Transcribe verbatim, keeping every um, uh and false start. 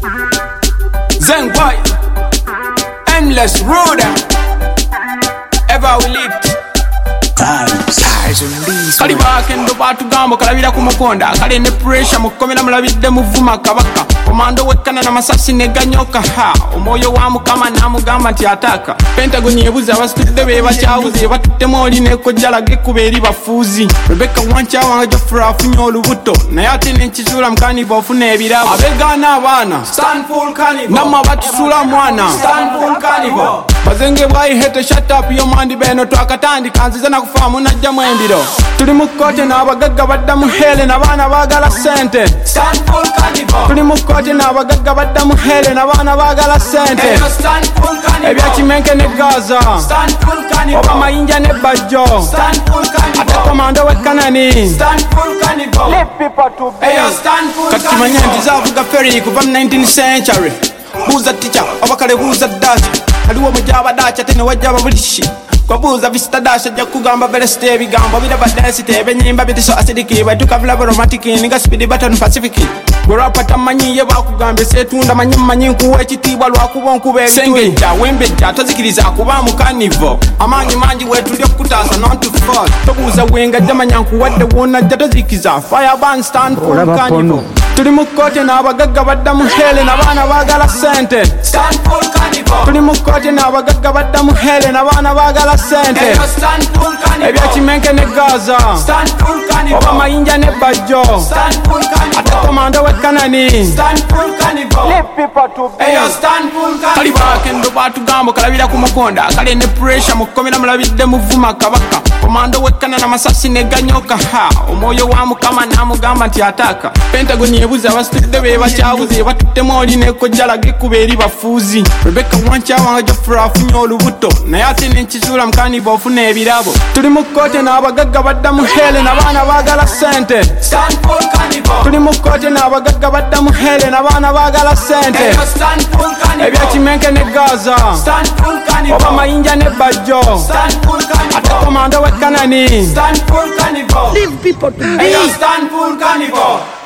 Zen boy, endless road. Ever we lived. Kali bakendo batugamba kalabira ku mukonda kali ne pressure mukomera mulabidde muvuma kabaka komando wekana na masasi ne ganyoka ha omoyo wa mukama namugamba nti ataka Pentagon yebuza abasitudde be bakyawuze batuttemu oli ne kojjala gekuberi bafuzi Rebecca wancha wanga jofra afunyo olubuto naye ate n'ekizula mukani bofuna ebirabo abegana abaana stand full carnival namma batusula mwana stand full carnival bazenge bwayi hete shut up yo mandi beno twakatandika nziza nakufamu najja mwembiro tuli mu kote n'abagagga badda mu hele n'abaana baagala sente stand full carnival tuli mu kote n'abagagga badda mu hele n'abaana baagala sente stand full carnival ebyakimenke ne Gaza stand full carnival oba mayinja ne bajjo stand full carnival ate komando wekkanani stand full carnival let people to be eyo stand full carnival kati manya ndizavuga ferry kuva mu nineteenth century buza teacher abakale buza dacha aliwo mujaba dacha tene wajaba bulishi kwa buza vista dacha ja kugamba bele stay bigambo bida badasi tebe nyimba biti so acidiki ba tukavla romantic ninga speed button pacific gorapa tamanyi ye bakugambe setunda manyi manyi kuwe kitibwa lwakubonku be sengeja wembeja tozikiriza kuba mu carnival amanyi manji wetu lyo kutasa not to fall tobuza wenga jamanyanku wadde wona jatozikiza fire band stand for carnival tuli mu kote n'abagagga badda mu hele n'abaana baagala sente stand full carnival tuli mu kote n'abagagga badda mu hele n'abaana baagala sente stand full carnival ebyakimenke ne Gaza stand full carnival oba mayinja ne bajjo stand full carnival ate komando wekkanani stand full carnival let people to be eyo stand full carnival kali bakendo batugamba kalabira ku mukonda kali ne pressure mukomera mulabidde muvuma kabaka komando wekkana na masasi ne ganyoka ha omoyo wa mukama namugamba nti ataka Pentagon yebuza abasitudde be bakyawuze batuttemu oli ne kojjala gekuberi bafuzi Rebecca wancha wanga jofra afunyo olubuto naye ate n'ekizula mukani bofuna ebirabo tuli mu kote n'abagagga badda mu hele n'abaana baagala sente stand full carnival tuli mu kote n'abagagga badda mu hele n'abaana baagala sente stand full carnival ebyakimenke ne Gaza stand full carnival oba mayinja ne bajjo stand full carnival ate komando wekkanani stand full carnival leave people to be stand full carnival